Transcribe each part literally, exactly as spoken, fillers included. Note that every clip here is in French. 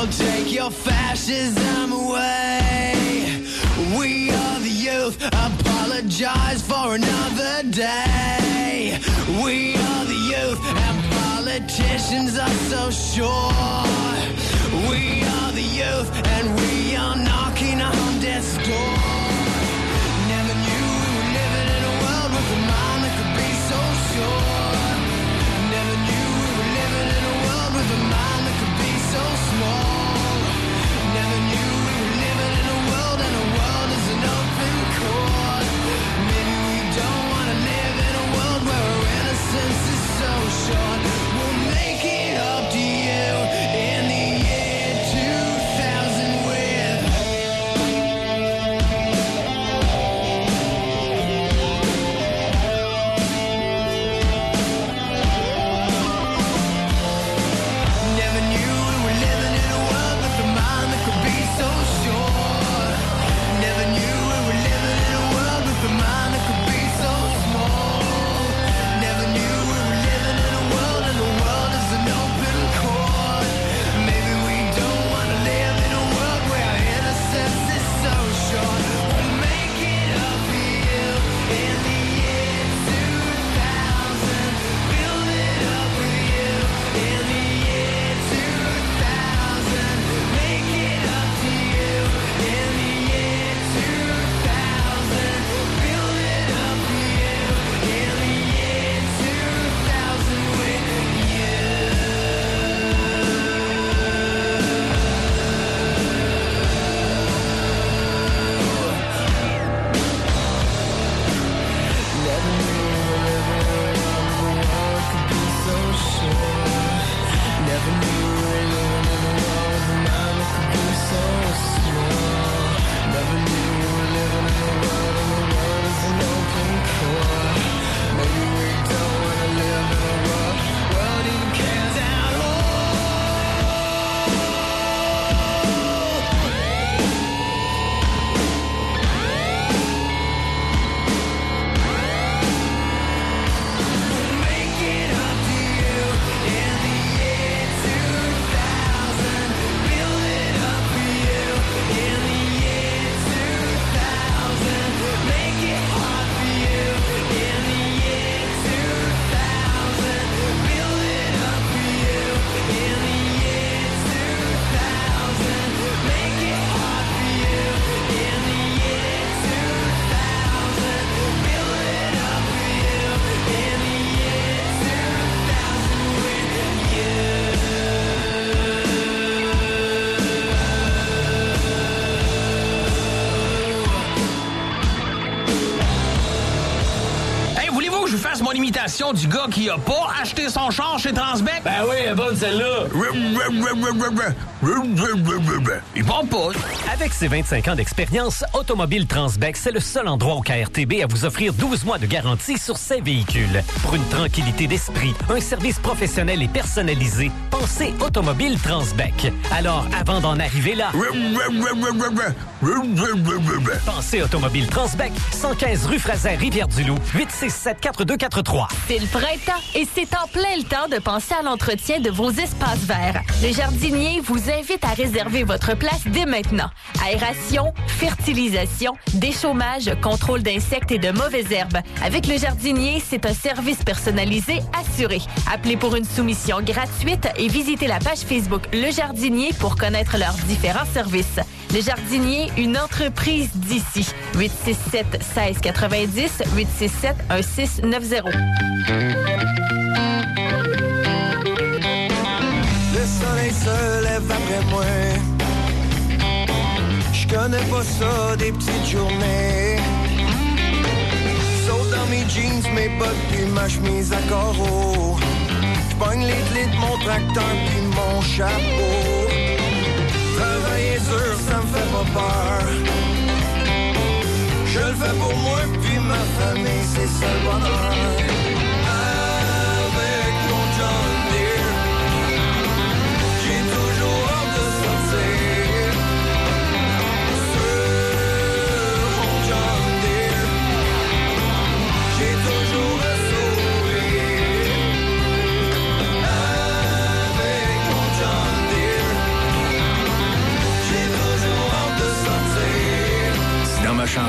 Don't take your fascism away. We are the youth, apologize for another day. We are the youth, and politicians are so sure. We are the youth, and we are knocking on death's door. Never knew we were living in a world with a mind that could be so sure. Never knew we were living in a world with a mind that could be so small. Never knew we were living in a world, and a world is an open court. Maybe we don't want to live in a world where our innocence is so short. We'll make it up to you in the year two thousand with Never knew we were living in a world with a mind that could be so sure. Never knew we were living in a world with a mind that could be so small. Never knew we were living in a world, and the world is an open court. Maybe we don't want to live in a world where our innocence is so short. We'll make it up to you in the year two thousand. Build it up with you in the year two thousand. Make it up to you in the year two thousand. Build it up for you in the year two thousand with you. Never knew we were living in a world could be so sure. Never knew we were living in a world where mind could be so small. Never knew we were living in a world, and the world is an open court. Maybe we don't want to live in a world, world even cares at all. Make it up to you in the year two thousand. Build it up for you in the year two thousand. Make it hard for you in the year two thousand. Build it up for you in the year two thousand. Make it hard for you in the year two thousand. Build it up for you in the year two thousand with you. Hey, voulez-vous que je vous fasse mon imitation du gars qui a pas acheté son char chez Transbec? Ben oui, elle est bonne celle-là. Il pompe pas. Avec ses vingt-cinq ans d'expérience, Automobile Transbec, c'est le seul endroit au K R T B à vous offrir douze mois de garantie sur ses véhicules. Pour une tranquillité d'esprit, un service professionnel et personnalisé, pensez Automobile Transbec. Alors, avant d'en arriver là, pensez Automobile Transbec, cent quinze rue Fraser, Rivière-du-Loup, huit six sept quatre deux quatre trois. C'est le printemps et c'est en plein le temps de penser à l'entretien de vos espaces verts. Le jardinier vous invite à réserver votre place dès maintenant. Aération, fertilisation, déchômage, contrôle d'insectes et de mauvaises herbes. Avec le jardinier, c'est un service personnalisé assuré. Appelez pour une soumission gratuite et visitez la page Facebook Le Jardinier pour connaître leurs différents services. Le Jardinier, une entreprise d'ici. huit six sept un six quatre-vingt-dix, huit six sept un six neuf zéro. Le soleil se lève après moi. Je connais pas ça des petites journées. Saute dans mes jeans, mes bottes puis ma chemise à carreaux. J'pogne les clés de mon tracteur puis mon chapeau. Travailler dur, ça me fait pas peur. Je le fais pour moi puis ma famille, c'est ça le bonheur. Avec mon John Deere, j'ai toujours hâte de sortir. Sur mon John Deere, j'ai toujours un sourire. Avec mon John Deere,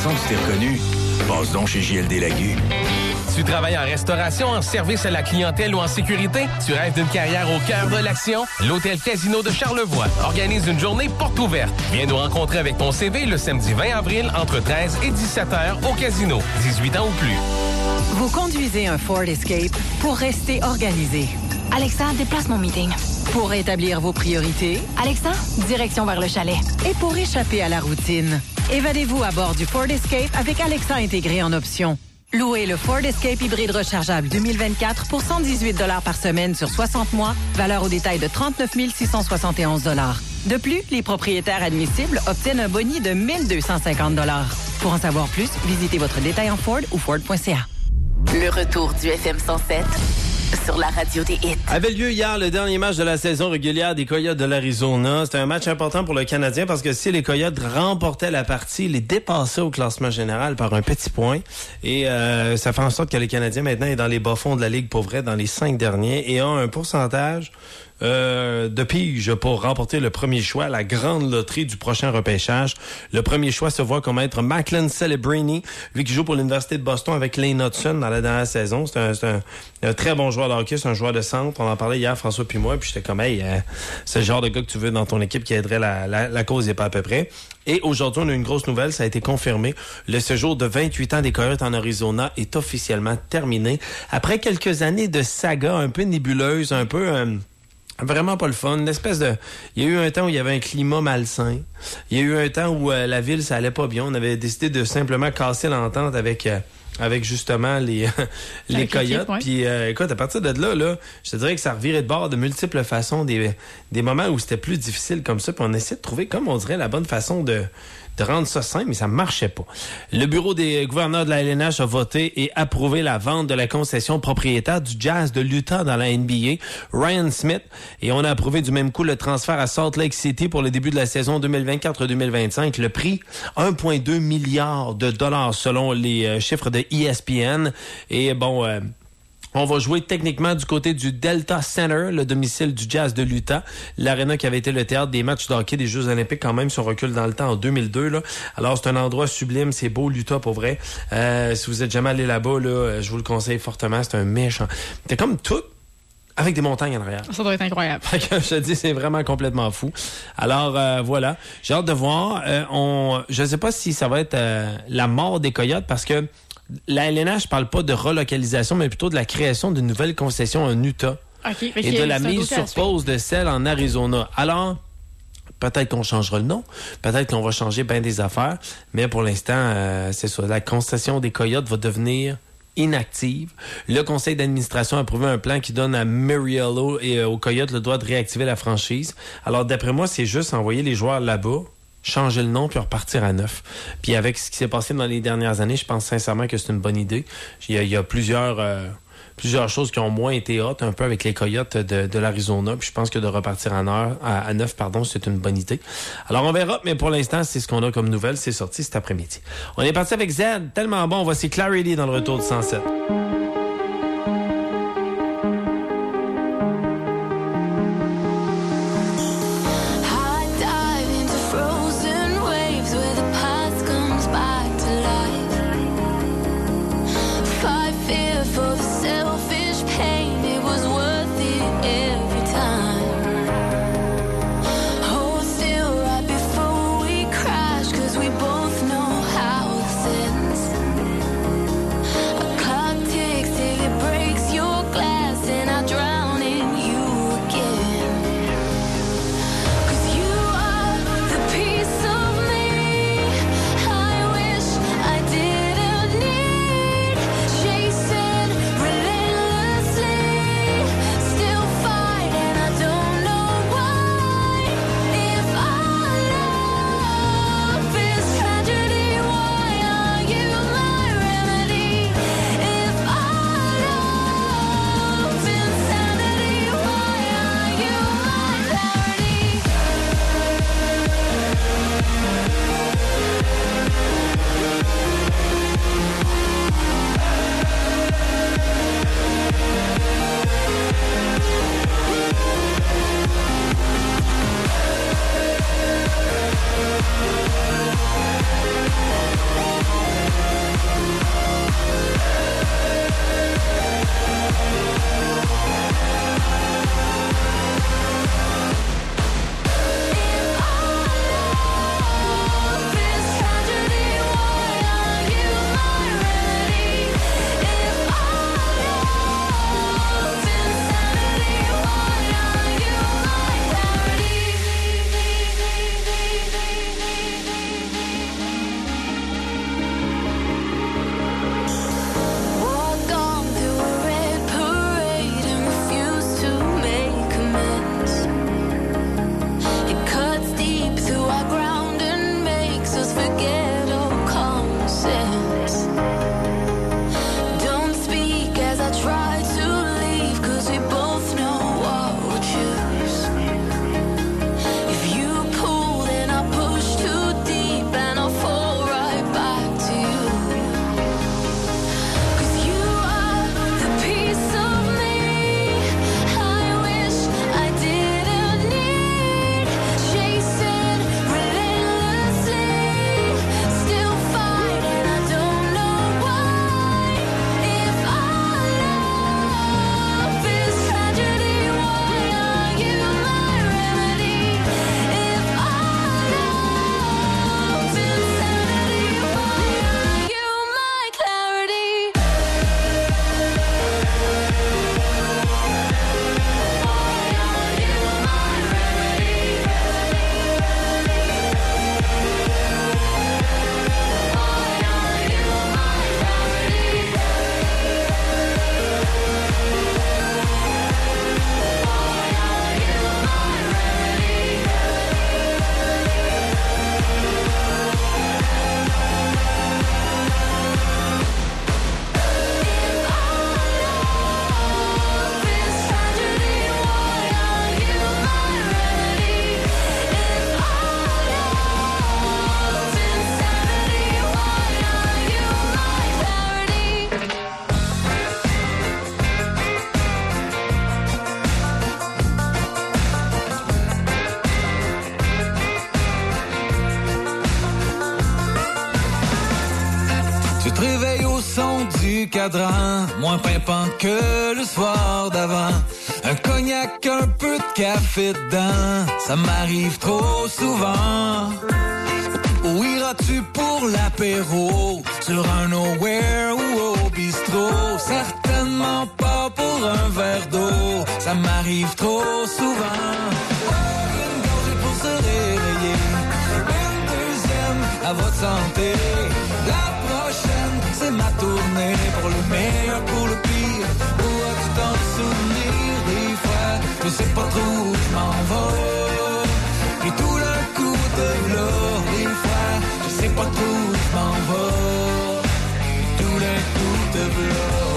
façon que tu t'es reconnu. Passe donc chez J L D Lagu. Tu travailles en restauration, en service à la clientèle ou en sécurité? Tu rêves d'une carrière au cœur de l'action? L'Hôtel Casino de Charlevoix organise une journée porte ouverte. Viens nous rencontrer avec ton C V le samedi vingt avril entre treize et dix-sept heures au casino. dix-huit ans ou plus. Vous conduisez un Ford Escape pour rester organisé. Alexa, déplace mon meeting. Pour établir vos priorités. Alexa, direction vers le chalet. Et pour échapper à la routine. Évadez-vous à bord du Ford Escape avec Alexa intégré en option. Louez le Ford Escape hybride rechargeable deux mille vingt-quatre pour cent dix-huit dollars par semaine sur soixante mois, valeur au détail de trente-neuf mille six cent soixante et onze dollars. De plus, les propriétaires admissibles obtiennent un boni de mille deux cent cinquante dollars. Pour en savoir plus, visitez votre détaillant Ford ou Ford point C A. Le retour du F M cent sept sur la radio des hits. Avait lieu hier le dernier match de la saison régulière des Coyotes de l'Arizona. C'était un match important pour le Canadien parce que si les Coyotes remportaient la partie, ils les dépassaient au classement général par un petit point. Et euh, ça fait en sorte que le Canadien maintenant est dans les bas-fonds de la Ligue pour vrai, dans les cinq derniers, et a un pourcentage Euh, de pige pour remporter le premier choix, la grande loterie du prochain repêchage. Le premier choix se voit comme être Macklin Celebrini, lui qui joue pour l'Université de Boston avec Lane Hudson dans la dernière saison. C'est un, c'est un, un très bon joueur de hockey, c'est un joueur de centre. On en parlait hier, François puis moi, puis j'étais comme, hey, euh, c'est le genre de gars que tu veux dans ton équipe qui aiderait la, la, la cause et pas à peu près. Et aujourd'hui, on a une grosse nouvelle, ça a été confirmé. Le séjour de vingt-huit ans des Coyotes en Arizona est officiellement terminé. Après quelques années de saga un peu nébuleuse, un peu... Euh, Vraiment pas le fun. Une espèce de... Il y a eu un temps où il y avait un climat malsain. Il y a eu un temps où euh, la ville, ça allait pas bien. On avait décidé de simplement casser l'entente avec... Euh, avec justement les les avec Coyotes. Ouais. Puis euh, écoute, à partir de là, là, je te dirais que ça revirait de bord de multiples façons, des, des moments où c'était plus difficile comme ça. Puis on essaie de trouver, comme on dirait, la bonne façon de... de rendre ça simple, mais ça marchait pas. Le bureau des gouverneurs de la L N H a voté et approuvé la vente de la concession propriétaire du Jazz de l'Utah dans la N B A, Ryan Smith, et on a approuvé du même coup le transfert à Salt Lake City pour le début de la saison deux mille vingt-quatre deux mille vingt-cinq. Le prix, un virgule deux milliard de dollars selon les euh, chiffres de E S P N. Et bon... Euh, On va jouer techniquement du côté du Delta Center, le domicile du Jazz de l'Utah. L'aréna qui avait été le théâtre des matchs de hockey des Jeux olympiques quand même, si on recule dans le temps, en deux mille deux. Là. Alors, c'est un endroit sublime. C'est beau, l'Utah, pour vrai. Euh, si vous êtes jamais allé là-bas, là, je vous le conseille fortement. C'est un méchant... C'est comme tout avec des montagnes en arrière. Ça doit être incroyable. Fait que je te dis, c'est vraiment complètement fou. Alors, euh, voilà. J'ai hâte de voir. Euh, on, je ne sais pas si ça va être euh, la mort des Coyotes parce que la L N H parle pas de relocalisation, mais plutôt de la création d'une nouvelle concession en Utah. Okay, et de la mise sur pause de celle en Arizona. Alors, peut-être qu'on changera le nom, peut-être qu'on va changer bien des affaires, mais pour l'instant, euh, c'est ça. La concession des Coyotes va devenir inactive. Le conseil d'administration a approuvé un plan qui donne à Mariello et euh, aux Coyotes le droit de réactiver la franchise. Alors, d'après moi, c'est juste envoyer les joueurs là-bas, changer le nom puis repartir à neuf. Puis avec ce qui s'est passé dans les dernières années, je pense sincèrement que c'est une bonne idée. Il y a, il y a plusieurs euh, plusieurs choses qui ont moins été hautes un peu avec les Coyotes de, de l'Arizona. Puis je pense que de repartir à neuf, à, à neuf, pardon, c'est une bonne idée. Alors on verra, mais pour l'instant, c'est ce qu'on a comme nouvelle. C'est sorti cet après-midi. On est parti avec Z, tellement bon. Voici Clarity dans le retour du cent sept. We both know how it ends. A clock réveil au son du cadran, moins pimpant que le soir d'avant. Un cognac, un peu de café dedans, ça m'arrive trop souvent. Où iras-tu pour l'apéro? Sur un nowhere ou au bistrot? Certainement pas pour un verre d'eau, ça m'arrive trop souvent. Une gorgée pour se réveiller, une deuxième à votre santé. La prochaine, c'est ma tournée, pour le meilleur, pour le pire. Où as-tu t'en souvenir? Des fois, je sais pas trop où je m'en vais. Et tout d'un coup de l'eau, des fois, je sais pas trop où je m'en vais. Et tout d'un coup de l'eau.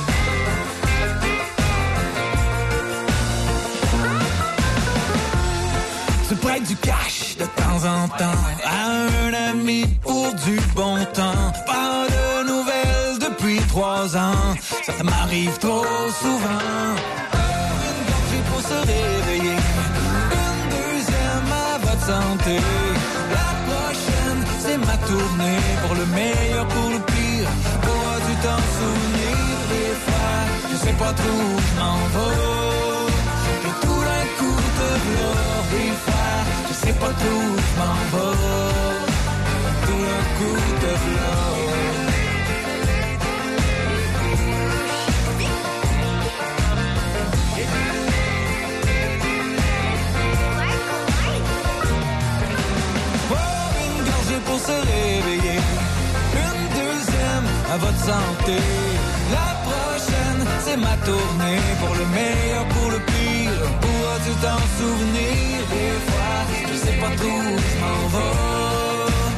Se prête du cash de temps en temps à un ami pour du bon temps. Pas de nouvelles depuis trois ans, ça m'arrive trop souvent. Une gorgée pour se réveiller, une deuxième à votre santé. La prochaine, c'est ma tournée, pour le meilleur, pour le pire. Pourras-tu t'en souvenir? Des fois, je sais pas trop où je m'en vais. Et tout d'un coup de gloire, des fois, je sais pas trop où je m'en vais. Tout d'un coup de gloire. Pour se réveiller, une deuxième à votre santé. La prochaine, c'est ma tournée, pour le meilleur, pour le pire. Pourras-tu t'en souvenir? Des fois, je sais pas trop où je m'en vais.